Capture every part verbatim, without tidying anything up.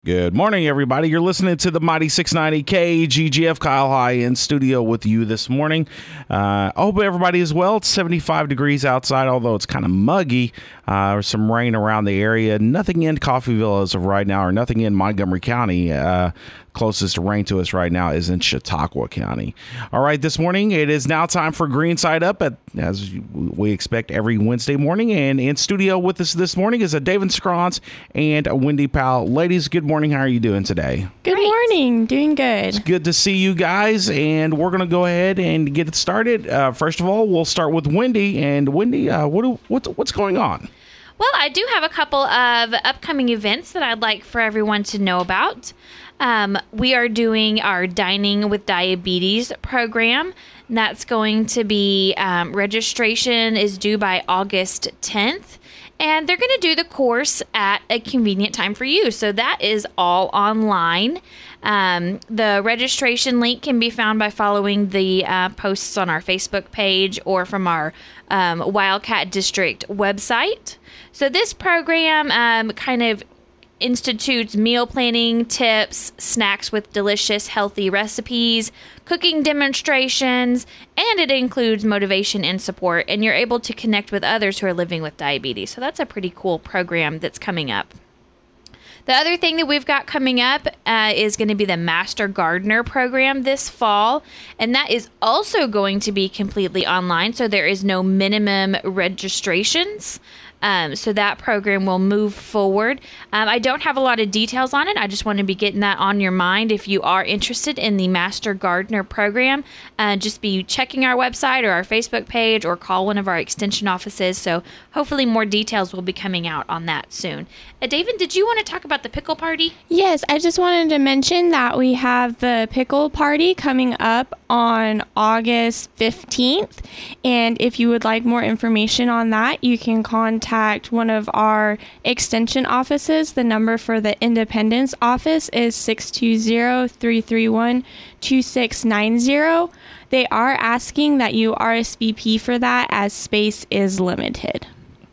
Good morning, everybody. You're listening to the Mighty six ninety K G G F. Kyle High in studio with you this morning. Uh, I hope everybody is well. It's seventy-five degrees outside, although it's kind of muggy. Uh, there's some rain around the area. Nothing in Coffeyville as of right now, or nothing in Montgomery County. Uh, closest rain to us right now is in Chautauqua County. All right, this morning it is now time for Green Side Up, at, as we expect every Wednesday morning. And in studio with us this morning is a David Scrons and a Wendy Powell. Ladies, good morning. How are you doing today? Good Great. morning. Doing good. It's good to see you guys, and we're going to go ahead and get it started. Uh, first of all, we'll start with Wendy. And Wendy, uh, what do, what's, what's going on? Well, I do have a couple of upcoming events that I'd like for everyone to know about. Um, we are doing our Dining with Diabetes program. And that's going to be, um, registration is due by August tenth. And they're going to do the course at a convenient time for you. So that is all online. Um, the registration link can be found by following the uh, posts on our Facebook page or from our um, Wildcat District website. So this program um, kind of institutes meal planning tips, snacks with delicious, healthy recipes, cooking demonstrations, and it includes motivation and support. And you're able to connect with others who are living with diabetes. So that's a pretty cool program that's coming up. The other thing that we've got coming up uh, is going to be the Master Gardener program this fall, and that is also going to be completely online, so there is no minimum registrations. Um, so that program will move forward. Um, I don't have a lot of details on it. I just want to be getting that on your mind. If you are interested in the Master Gardener program, uh, just be checking our website or our Facebook page or call one of our extension offices. So hopefully more details will be coming out on that soon. Uh, David, did you want to talk about the pickle party? Yes, I just wanted to mention that we have the pickle party coming up on August fifteenth. And if you would like more information on that, you can contact one of our extension offices. The number for the Independence office is six two zero, three three one, two six nine zero. They are asking that you R S V P for that as space is limited.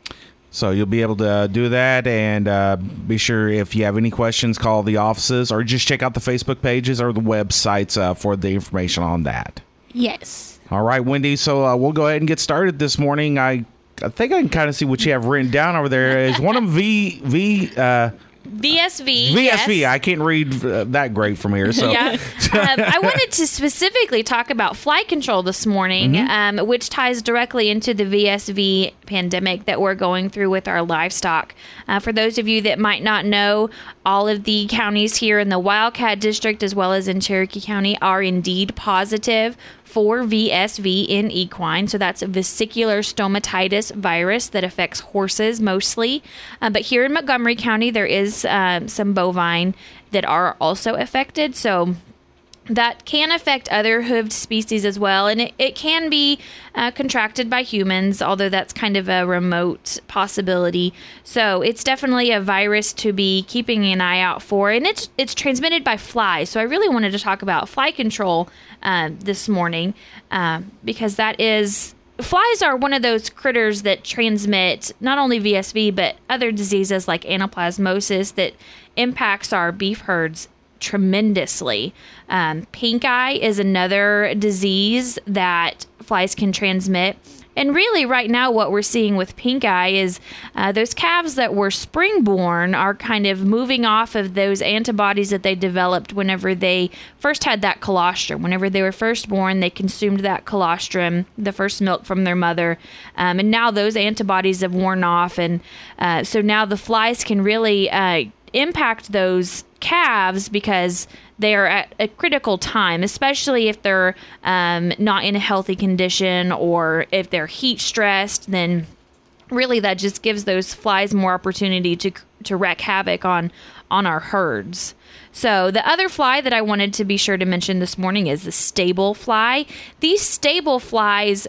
So you'll be able to do that, and uh, be sure if you have any questions, call the offices or just check out the Facebook pages or the websites uh, for the information on that. Yes. All right, Wendy, so uh, we'll go ahead and get started this morning. I I think I can kind of see what you have written down over there. Is one of them V V uh, V S V. V S V. Yes. I can't read uh, that great from here. So Yeah. um, I wanted to specifically talk about fly control this morning, mm-hmm. um, which ties directly into the V S V pandemic that we're going through with our livestock. Uh, for those of you that might not know, all of the counties here in the Wildcat District as well as in Cherokee County are indeed positive for V S V in equine. So that's a vesicular stomatitis virus that affects horses mostly. Uh, but here in Montgomery County, there is uh, some bovine that are also affected. So that can affect other hooved species as well. And it, it can be uh, contracted by humans, although that's kind of a remote possibility. So it's definitely a virus to be keeping an eye out for. And it's it's transmitted by flies. So I really wanted to talk about fly control uh, this morning uh, because that is... Flies are one of those critters that transmit not only V S V, but other diseases like anaplasmosis that impacts our beef herds tremendously. Um, pink eye is another disease that flies can transmit. And really right now what we're seeing with pink eye is uh, those calves that were spring-born are kind of moving off of those antibodies that they developed whenever they first had that colostrum. Whenever they were first born, they consumed that colostrum, the first milk from their mother. Um, and now those antibodies have worn off. And uh, so now the flies can really uh, impact those calves because they are at a critical time, especially if they're um, not in a healthy condition or if they're heat stressed, then really that just gives those flies more opportunity to to wreak havoc on on our herds. So the other fly that I wanted to be sure to mention this morning is the stable fly. These stable flies,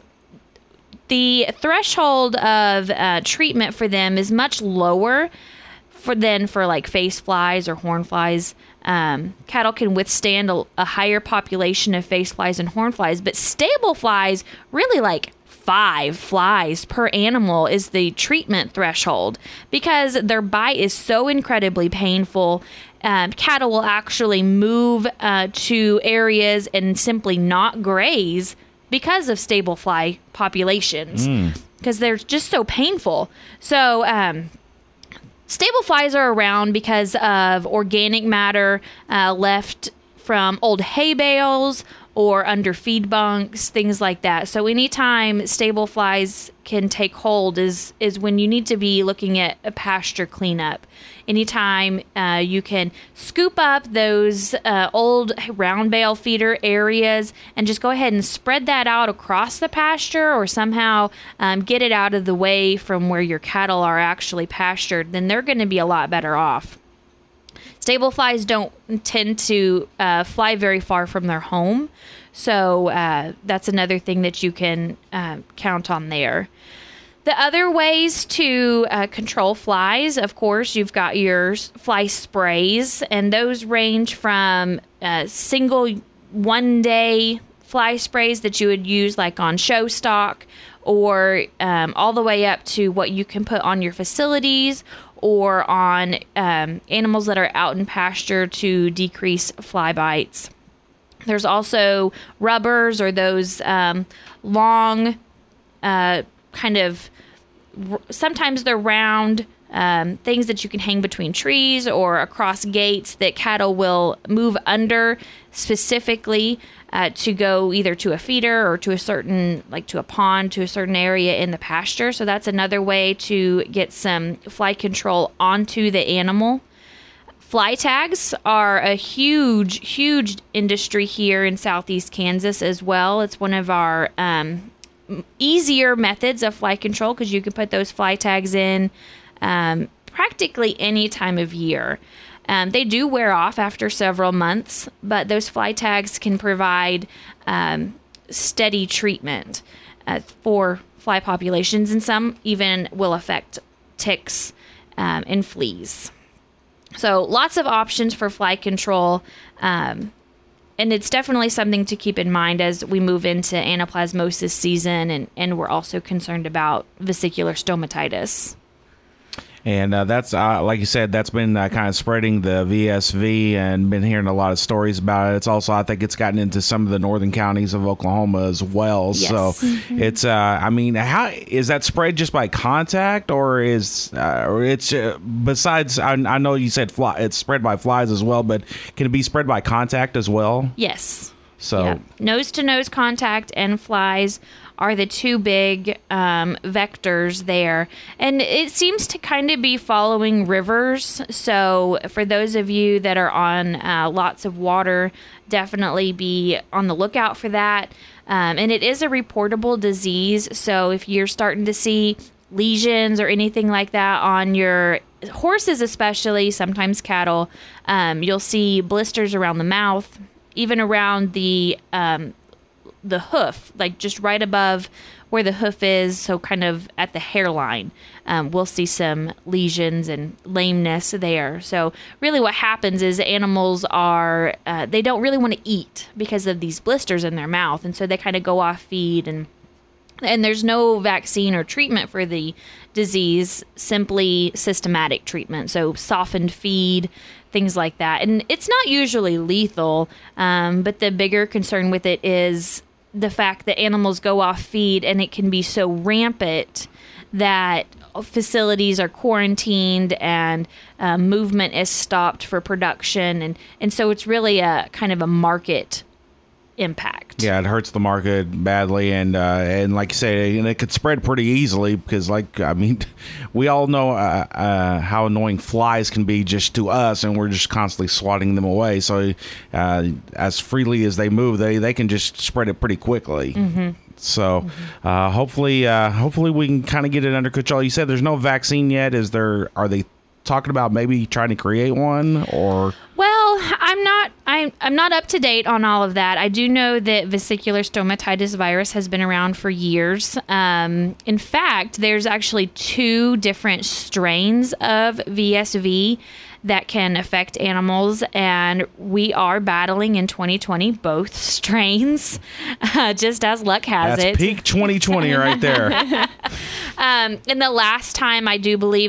the threshold of uh, treatment for them is much lower for than for like face flies or horn flies. Um, cattle can withstand a, a higher population of face flies and horn flies, but stable flies really like five flies per animal is the treatment threshold because their bite is so incredibly painful Um, cattle will actually move uh, to areas and simply not graze because of stable fly populations, because mm. they're just so painful. So um, stable flies are around because of organic matter uh, left from old hay bales or under feed bunks, things like that. So anytime stable flies can take hold is is when you need to be looking at a pasture cleanup. Anytime uh, you can scoop up those uh, old round bale feeder areas and just go ahead and spread that out across the pasture, or somehow um, get it out of the way from where your cattle are actually pastured, then they're going to be a lot better off. Stable flies don't tend to uh, fly very far from their home, so uh, that's another thing that you can uh, count on there. The other ways to uh, control flies, of course, you've got your fly sprays, and those range from uh, single one-day fly sprays that you would use like on show stock, or um, all the way up to what you can put on your facilities or on um, animals that are out in pasture to decrease fly bites. There's also rubbers, or those um, long uh, kind of, sometimes they're round um, things that you can hang between trees or across gates that cattle will move under specifically uh, to go either to a feeder or to a certain, like to a pond, to a certain area in the pasture. So that's another way to get some fly control onto the animal. Fly tags are a huge, huge industry here in southeast Kansas as well. It's one of our um, easier methods of fly control, because you can put those fly tags in um, practically any time of year. Um, they do wear off after several months, but those fly tags can provide um, steady treatment uh, for fly populations, and some even will affect ticks um, and fleas. So lots of options for fly control, um, and it's definitely something to keep in mind as we move into anaplasmosis season, and, and we're also concerned about vesicular stomatitis. And uh, that's, uh, like you said, that's been uh, kind of spreading the V S V, and been hearing a lot of stories about it. It's also, I think it's gotten into some of the northern counties of Oklahoma as well. Yes. So mm-hmm. it's, uh, I mean, how is that spread just by contact, or is, uh, or it's, uh, besides, I, I know you said fly, it's spread by flies as well, but can it be spread by contact as well? Yes. So yeah. Nose-to-nose contact and flies are the two big um, vectors there. And it seems to kind of be following rivers. So for those of you that are on uh, lots of water, definitely be on the lookout for that. Um, and it is a reportable disease. So if you're starting to see lesions or anything like that on your horses, especially, sometimes cattle, um, you'll see blisters around the mouth, even around the um, the hoof, like just right above where the hoof is, so kind of at the hairline, um, we'll see some lesions and lameness there. So really what happens is animals are, uh, they don't really want to eat because of these blisters in their mouth, and so they kind of go off feed, and and there's no vaccine or treatment for the disease, simply systematic treatment, so softened feed, things like that. And it's not usually lethal, um, but the bigger concern with it is the fact that animals go off feed, and it can be so rampant that facilities are quarantined and uh, movement is stopped for production. And, and so it's really a kind of a market impact. Yeah, it hurts the market badly, and uh, and like you say, and it could spread pretty easily, because, like, I mean, we all know uh, uh, how annoying flies can be just to us, and we're just constantly swatting them away. So uh, as freely as they move, they, they can just spread it pretty quickly. Mm-hmm. So mm-hmm. Uh, hopefully, uh, hopefully we can kind of get it under control. You said there's no vaccine yet. Is there? Are they talking about maybe trying to create one, or? Well, I'm not I'm I'm not up to date on all of that. I do know that vesicular stomatitis virus has been around for years. Um, in fact, there's actually two different strains of V S V that can affect animals, and we are battling in twenty twenty both strains, uh, just as luck has That's it. Peak twenty twenty right there. um, and the last time I do believe that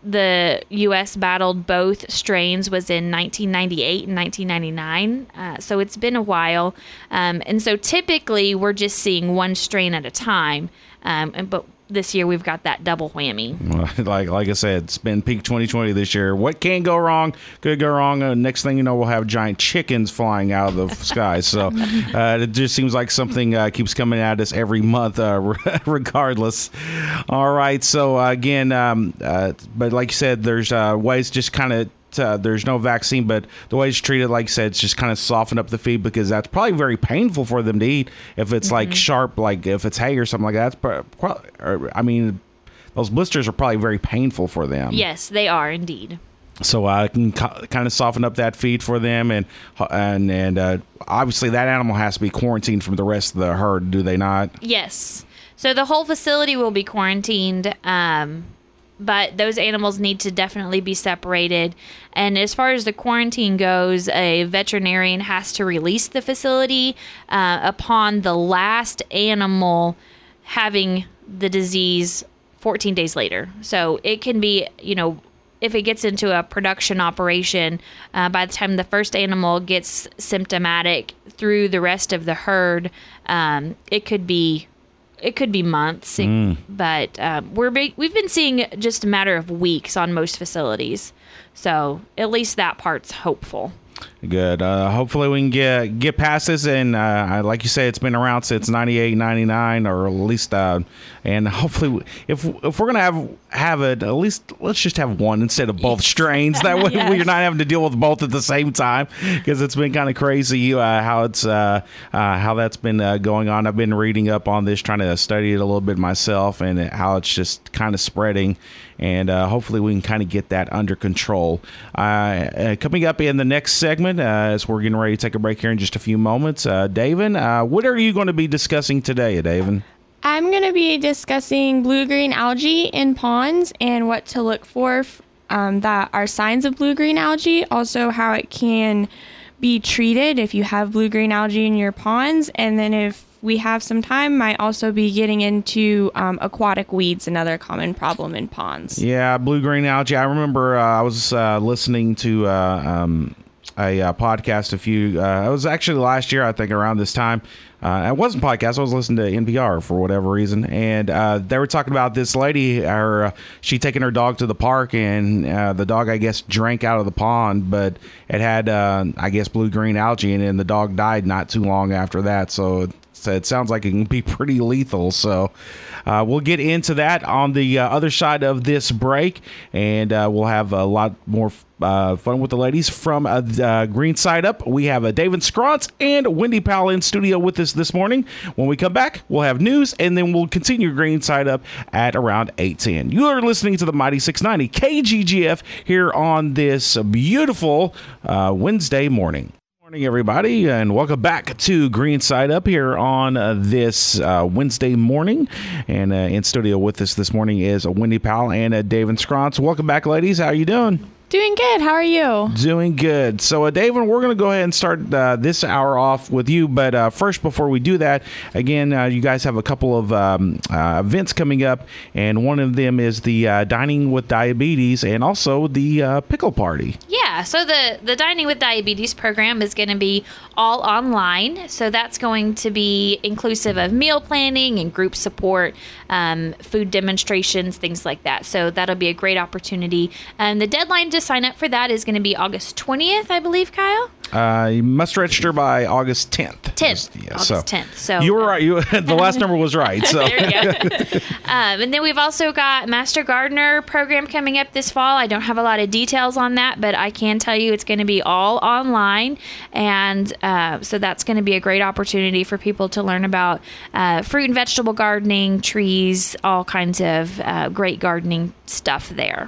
the U S battled both strains was in nineteen ninety-eight and nineteen ninety-nine. Uh, so it's been a while. Um, and so typically we're just seeing one strain at a time. Um, and, but this year we've got that double whammy. Like like I said, it's been peak twenty twenty this year. What can go wrong? Could go wrong. Uh, next thing you know, we'll have giant chickens flying out of the sky. So uh, it just seems like something uh, keeps coming at us every month, uh, regardless. All right. So uh, again, um, uh, but like you said, there's uh, ways just kind of. Uh, there's no vaccine, but the way it's treated, like I said, it's just kind of soften up the feed because that's probably very painful for them to eat. If it's mm-hmm. like sharp, like if it's hay or something like that, that's probably, I mean, those blisters are probably very painful for them. Yes, they are indeed. So I uh, can co- kind of soften up that feed for them, and and and uh, obviously that animal has to be quarantined from the rest of the herd, do they not? Yes. So the whole facility will be quarantined. Um, But those animals need to definitely be separated. And as far as the quarantine goes, a veterinarian has to release the facility uh, upon the last animal having the disease fourteen days later. So it can be, you know, if it gets into a production operation, uh, by the time the first animal gets symptomatic through the rest of the herd, um, it could be It could be months, mm. but um, we're big, we've been seeing just a matter of weeks on most facilities. So at least that part's hopeful. Good. Uh, hopefully we can get get past this, and uh, like you say, it's been around since ninety-eight, ninety-nine, or at least, uh, and hopefully, if if we're gonna have have it, at least let's just have one instead of both strains. That way, yes. We're not having to deal with both at the same time, because it's been kind of crazy uh, how it's uh, uh, how that's been uh, going on. I've been reading up on this, trying to study it a little bit myself, and how it's just kind of spreading. And uh, hopefully we can kind of get that under control. Uh, uh, coming up in the next segment, uh, as we're getting ready to take a break here in just a few moments, uh, Daven, uh, what are you going to be discussing today, Daven? I'm going to be discussing blue-green algae in ponds and what to look for um, that are signs of blue-green algae, also how it can be treated if you have blue-green algae in your ponds, and then if we have some time, might also be getting into um, aquatic weeds, another common problem in ponds. Yeah, blue-green algae. I remember uh, I was uh, listening to uh, um, a uh, podcast a few, uh, it was actually last year, I think, around this time. Uh, it wasn't a podcast. I was listening to N P R for whatever reason. And uh, they were talking about this lady, her, uh, she taking her dog to the park, and uh, the dog, I guess, drank out of the pond, but it had, uh, I guess, blue-green algae in it, and the dog died not too long after that. So it sounds like it can be pretty lethal. So uh, we'll get into that on the uh, other side of this break, and uh, we'll have a lot more uh, fun with the ladies from uh, uh, Green Side Up. We have uh, David Scrontz and Wendy Powell in studio with us this morning. When we come back, we'll have news, and then we'll continue Green Side Up at around eight ten. You are listening to the Mighty six ninety K G G F here on this beautiful uh, Wednesday morning. Morning, everybody, and welcome back to Green Side Up here on uh, this uh, Wednesday morning. And uh, in studio with us this morning is uh, Wendy Powell and uh, David Scrontz. Welcome back, ladies. How are you doing? Doing good. How are you? Doing good. So, uh, David, we're going to go ahead and start uh, this hour off with you. But uh, first, before we do that, again, uh, you guys have a couple of um, uh, events coming up, and one of them is the uh, Dining with Diabetes, and also the uh, Pickle Party. Yeah. So the the Dining with Diabetes program is going to be all online. So that's going to be inclusive of meal planning and group support, um, food demonstrations, things like that. So that'll be a great opportunity. And the deadline to sign up for that is going to be August twentieth, I believe, Kyle. Uh, you must register by August tenth. tenth. Yeah, August so tenth. So you were right. You the last number was right. So there you go. um, and then we've also got Master Gardener program coming up this fall. I don't have a lot of details on that, but I can tell you it's going to be all online, and uh, so that's going to be a great opportunity for people to learn about uh, fruit and vegetable gardening, trees, all kinds of uh, great gardening stuff there.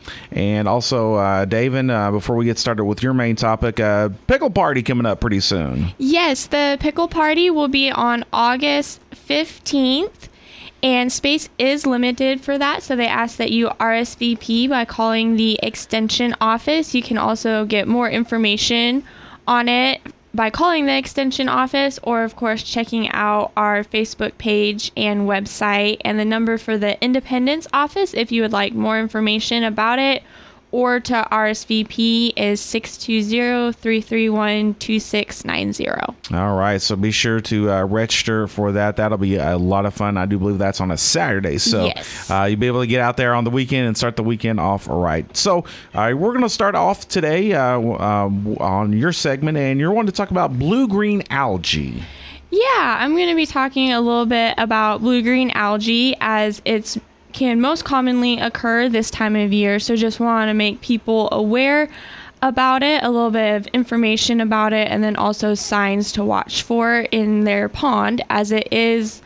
And also, uh, Daven, uh, before we get started with your main topic, uh, Pickle Party coming up pretty soon. Yes, the Pickle Party will be on August fifteenth, and space is limited for that, so they ask that you R S V P by calling the extension office. You can also get more information on it by calling the extension office, or of course checking out our Facebook page and website. And the number for the Independence office, if you would like more information about it, or to R S V P, is six two zero, three three one, two six nine zero. All right, so be sure to uh, register for that. That'll be a lot of fun. I do believe that's on a Saturday, so yes. uh, you'll be able to get out there on the weekend and start the weekend off right. So uh, we're going to start off today uh, uh, on your segment, and you're wanting to talk about blue-green algae. Yeah, I'm going to be talking a little bit about blue-green algae, as it's can most commonly occur this time of year. So just want to make people aware about it, a little bit of information about it, and then also signs to watch for in their pond, as it is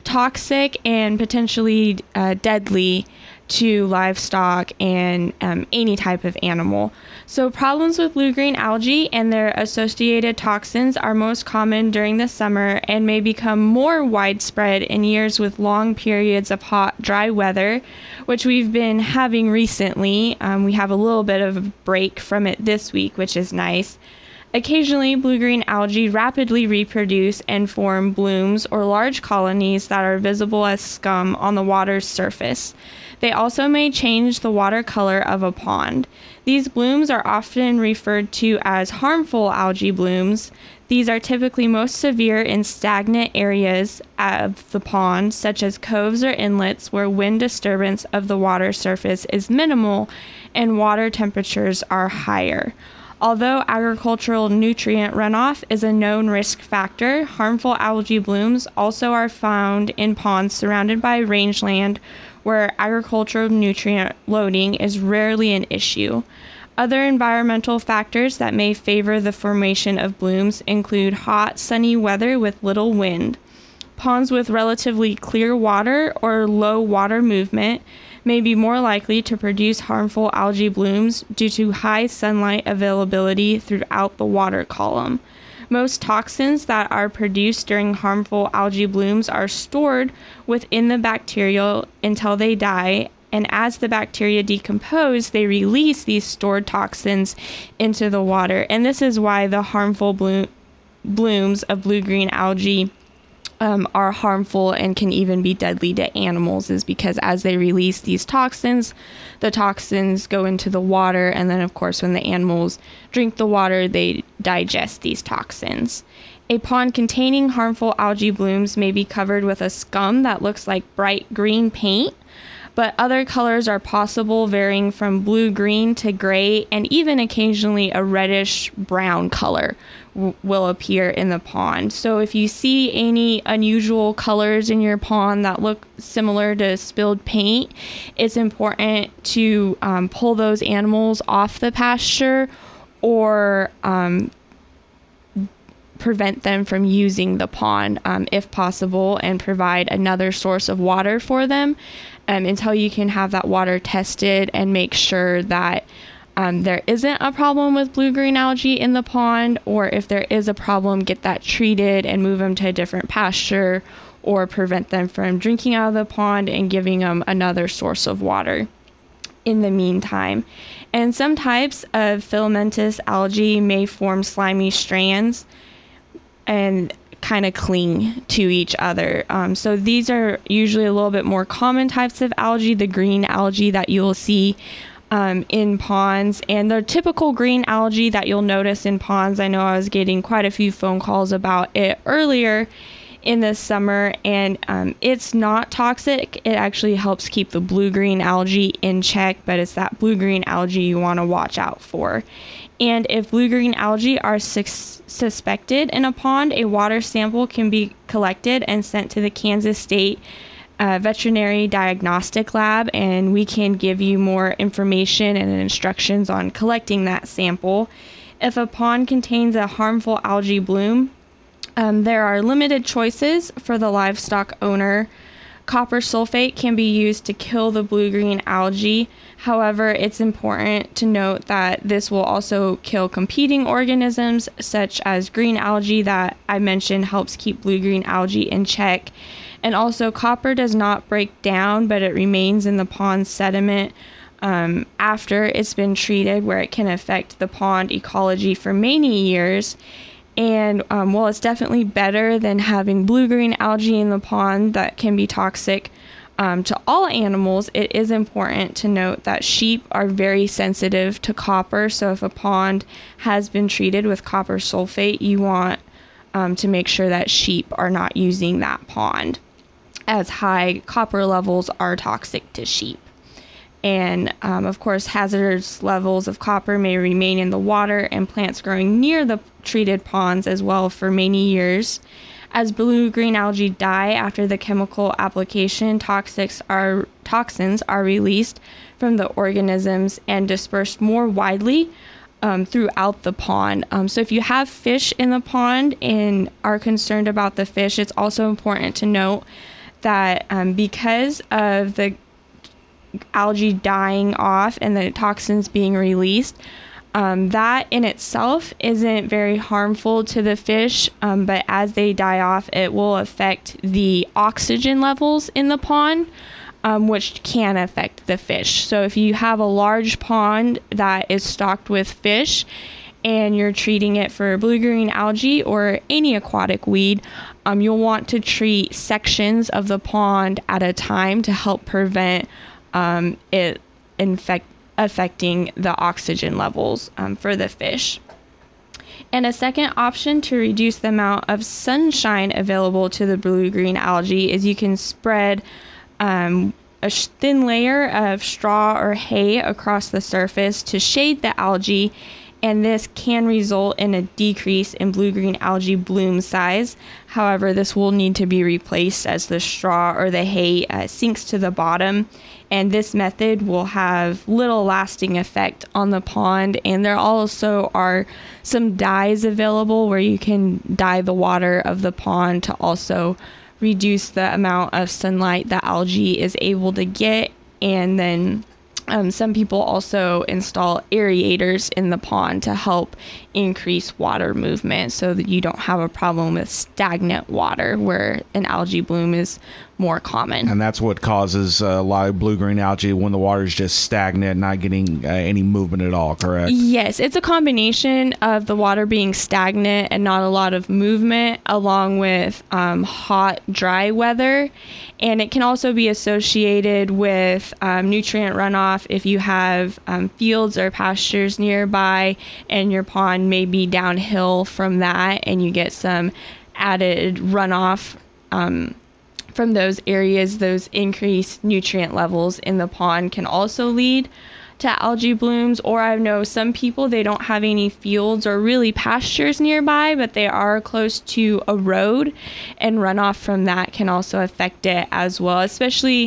toxic and potentially uh, deadly to livestock and um, any type of animal. So problems with blue-green algae and their associated toxins are most common during the summer and may become more widespread in years with long periods of hot, dry weather, which we've been having recently. Um, we have a little bit of a break from it this week, which is nice. Occasionally, blue-green algae rapidly reproduce and form blooms or large colonies that are visible as scum on the water's surface. They also may change the water color of a pond. These blooms are often referred to as harmful algae blooms. These are typically most severe in stagnant areas of the pond, such as coves or inlets where wind disturbance of the water surface is minimal and water temperatures are higher. Although agricultural nutrient runoff is a known risk factor, harmful algae blooms also are found in ponds surrounded by rangeland where agricultural nutrient loading is rarely an issue. Other environmental factors that may favor the formation of blooms include hot, sunny weather with little wind. Ponds with relatively clear water or low water movement may be more likely to produce harmful algae blooms due to high sunlight availability throughout the water column. Most toxins that are produced during harmful algae blooms are stored within the bacteria until they die, and as the bacteria decompose, they release these stored toxins into the water. And this is why the harmful blo- blooms of blue-green algae Um, are harmful and can even be deadly to animals, is because as they release these toxins, the toxins go into the water, and then of course when the animals drink the water, they digest these toxins. A pond containing harmful algae blooms may be covered with a scum that looks like bright green paint, but other colors are possible, varying from blue-green to gray, and even occasionally a reddish-brown color w- will appear in the pond. So if you see any unusual colors in your pond that look similar to spilled paint, it's important to um, pull those animals off the pasture or um, prevent them from using the pond um, if possible, and provide another source of water for them um, until you can have that water tested and make sure that um, there isn't a problem with blue-green algae in the pond, or if there is a problem, get that treated and move them to a different pasture, or prevent them from drinking out of the pond and giving them another source of water in the meantime. And some types of filamentous algae may form slimy strands and kind of cling to each other. Um, so these are usually a little bit more common types of algae, the green algae that you'll see um, in ponds. And the typical green algae that you'll notice in ponds, I know I was getting quite a few phone calls about it earlier in the summer, and um, it's not toxic. It actually helps keep the blue-green algae in check, but it's that blue-green algae you want to watch out for. And if blue-green algae are sus- suspected in a pond, a water sample can be collected and sent to the Kansas State uh, Veterinary Diagnostic Lab, and we can give you more information and instructions on collecting that sample. If a pond contains a harmful algae bloom, um, there are limited choices for the livestock owner. Copper sulfate can be used to kill the blue-green algae. However, it's important to note that this will also kill competing organisms, such as green algae that I mentioned helps keep blue-green algae in check. And also, copper does not break down, but it remains in the pond sediment um, after it's been treated, where it can affect the pond ecology for many years. And um, while it's definitely better than having blue-green algae in the pond that can be toxic um, to all animals, it is important to note that sheep are very sensitive to copper. So if a pond has been treated with copper sulfate, you want um, to make sure that sheep are not using that pond, as high copper levels are toxic to sheep. And um, of course, hazardous levels of copper may remain in the water and plants growing near the treated ponds as well for many years. As blue-green algae die after the chemical application, toxics are, toxins are released from the organisms and dispersed more widely um, throughout the pond. Um, so if you have fish in the pond and are concerned about the fish, it's also important to note that um, because of the algae dying off and the toxins being released, um, that in itself isn't very harmful to the fish, um, but as they die off, it will affect the oxygen levels in the pond, um, which can affect the fish. So if you have a large pond that is stocked with fish and you're treating it for blue-green algae or any aquatic weed, um, you'll want to treat sections of the pond at a time to help prevent Um, it infect affecting the oxygen levels um, for the fish. And a second option to reduce the amount of sunshine available to the blue-green algae is you can spread um, a thin layer of straw or hay across the surface to shade the algae, and this can result in a decrease in blue-green algae bloom size. However, this will need to be replaced as the straw or the hay uh, sinks to the bottom, and this method will have little lasting effect on the pond. And there also are some dyes available where you can dye the water of the pond to also reduce the amount of sunlight the algae is able to get. And then Um, some people also install aerators in the pond to help increase water movement so that you don't have a problem with stagnant water where an algae bloom is more common. And that's what causes uh, a lot of blue-green algae, when the water is just stagnant, not getting uh, any movement at all, correct? Yes, it's a combination of the water being stagnant and not a lot of movement, along with um, hot, dry weather. And it can also be associated with um, nutrient runoff if you have um, fields or pastures nearby and your pond may be downhill from that, and you get some added runoff um, from those areas. Those increased nutrient levels in the pond can also lead to algae blooms. Or I know some people, they don't have any fields or really pastures nearby, but they are close to a road, and runoff from that can also affect it as well, especially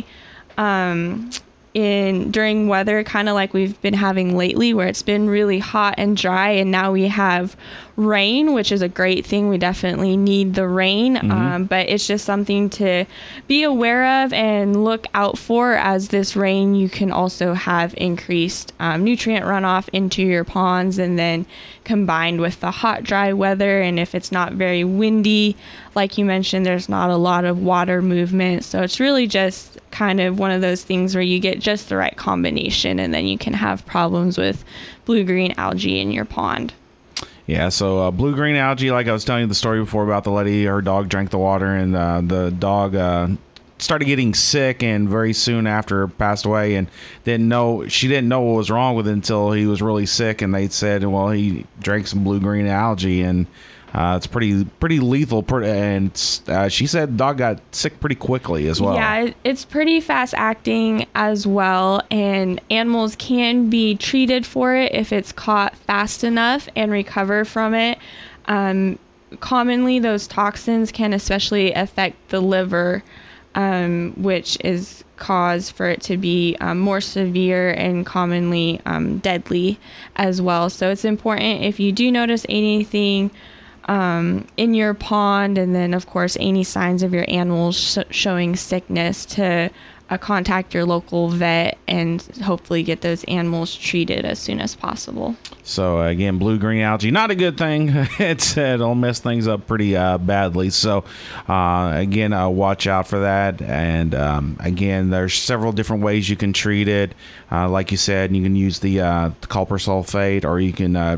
um, in during weather kind of like we've been having lately, where it's been really hot and dry, and now we have rain, which is a great thing. We definitely need the rain, mm-hmm. um, but it's just something to be aware of and look out for. As this rain, you can also have increased um, nutrient runoff into your ponds, and then combined with the hot, dry weather, and if it's not very windy, like you mentioned, there's not a lot of water movement. So it's really just kind of one of those things where you get just the right combination, and then you can have problems with blue-green algae in your pond. Yeah, so uh, blue-green algae, like I was telling you the story before about the lady, her dog drank the water, and uh, the dog uh, started getting sick, and very soon after passed away, and didn't know she didn't know what was wrong with it until he was really sick, and they said, well, he drank some blue-green algae, and uh, it's pretty pretty lethal, and uh, she said the dog got sick pretty quickly as well. Yeah, it's pretty fast acting as well, and animals can be treated for it if it's caught fast enough and recover from it. Um, commonly, those toxins can especially affect the liver, um, which is cause for it to be um, more severe and commonly um, deadly as well. So it's important, if you do notice anything um, in your pond, and then of course any signs of your animals sh- showing sickness, to uh, contact your local vet and hopefully get those animals treated as soon as possible. So uh, again, blue-green algae, not a good thing. it's it'll mess things up pretty uh, badly. So uh, again, uh, watch out for that. And um, again, there's several different ways you can treat it. Uh, like you said, you can use the, uh, the copper sulfate, or you can uh,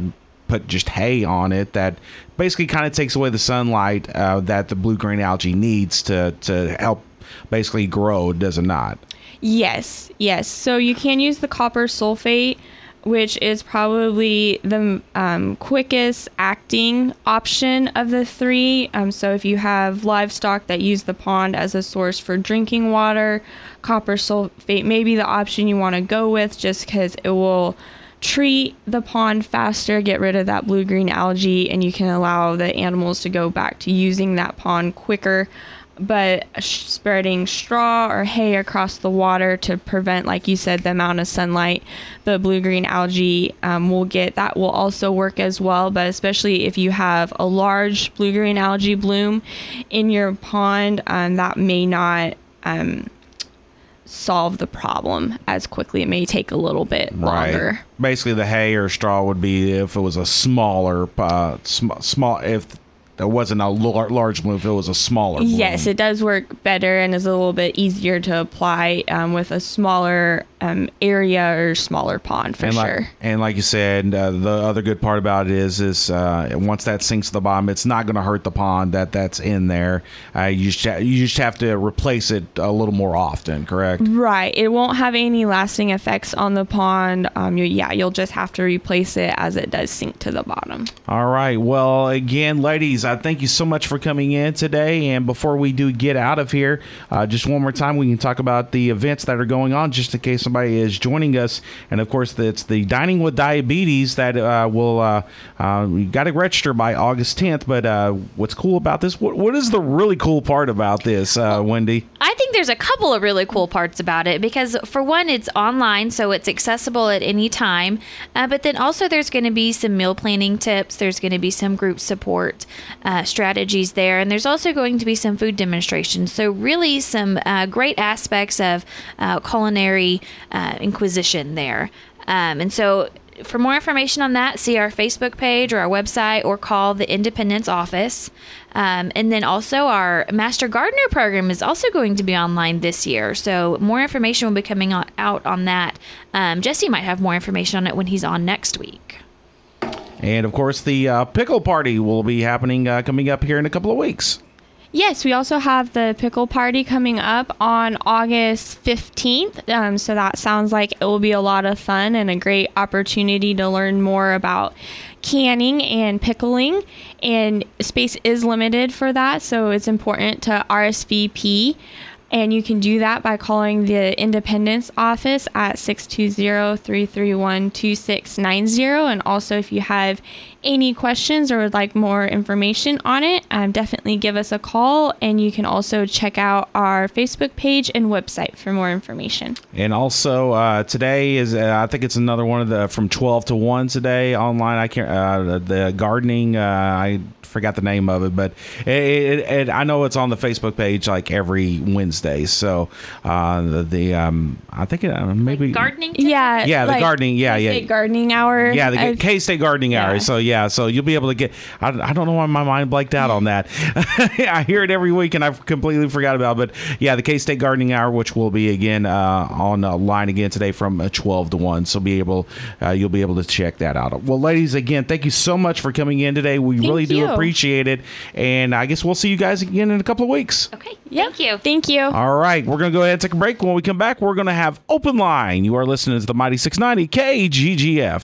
put just hay on it that basically kind of takes away the sunlight uh, that the blue-green algae needs to, to help basically grow, does it not? Yes, yes. So you can use the copper sulfate, which is probably the um, quickest acting option of the three. Um, so if you have livestock that use the pond as a source for drinking water, copper sulfate may be the option you want to go with, just because it will treat the pond faster, get rid of that blue-green algae, and you can allow the animals to go back to using that pond quicker. But spreading straw or hay across the water to prevent, like you said, the amount of sunlight the blue-green algae um, will get, that will also work as well. But especially if you have a large blue-green algae bloom in your pond, um, that may not um, solve the problem as quickly. It may take a little bit longer. Right. Basically, the hay or straw would be if it was a smaller, uh, sm- small, if there wasn't a lar- large bloom, if it was a smaller bloom. Yes, it does work better and is a little bit easier to apply um, with a smaller um, area or smaller pond for and sure. Like, and like you said, uh, the other good part about it is, is uh, once that sinks to the bottom, it's not going to hurt the pond that that's in there. Uh, you just ha- you just have to replace it a little more often, correct? Right. It won't have any lasting effects on the pond. Um, you, yeah, you'll just have to replace it as it does sink to the bottom. All right. Well, again, ladies, I thank you so much for coming in today. And before we do get out of here, uh, just one more time, we can talk about the events that are going on, just in case somebody is joining us. And of course, it's the Dining with Diabetes that uh, will, uh, uh, you got to register by August tenth. But uh, what's cool about this? What, what is the really cool part about this, uh, Wendy? I think there's a couple of really cool parts about it because, for one, it's online, so it's accessible at any time. Uh, but then also there's going to be some meal planning tips. There's going to be some group support uh, strategies there. And there's also going to be some food demonstrations. So really some uh, great aspects of uh, culinary uh, inquisition there. Um, and so for more information on that, see our Facebook page or our website or call the Independence office. Um, and then also our Master Gardener program is also going to be online this year. So more information will be coming on, out on that. Um, Jesse might have more information on it when he's on next week. And of course, the uh, pickle party will be happening uh, coming up here in a couple of weeks. Yes, we also have the pickle party coming up on August fifteenth. Um, so that sounds like it will be a lot of fun and a great opportunity to learn more about canning and pickling. And space is limited for that, so it's important to R S V P. And you can do that by calling the Independence office at six two zero, three three one, two six nine zero. And also, if you have any questions or would like more information on it, um, definitely give us a call. And you can also check out our Facebook page and website for more information. And also, uh, today is, uh, I think it's another one of the, from twelve to one today online. I can't, uh, the gardening, uh, I forgot the name of it, but it, it, it, I know it's on the Facebook page like every Wednesday. So uh, the, the um, I think it, uh, maybe Like gardening tips? Yeah, yeah, the like gardening, yeah, yeah, K-State gardening hour. yeah, the I've- K-State gardening yeah. hour. So yeah, so you'll be able to get. I, I don't know why my mind blanked out on that. I hear it every week and I've completely forgot about it. But yeah, the K-State gardening hour, which will be again uh, online again today from uh, twelve to one. So be able, uh, you'll be able to check that out. Well, ladies, again, thank you so much for coming in today. We Thank really do you. appreciate it. And I guess we'll see you guys again in a couple of weeks. Okay, Yep. thank you. Thank you. All right, we're going to go ahead and take a break. When we come back, we're going to have Open Line. You are listening to the Mighty six ninety K G G F.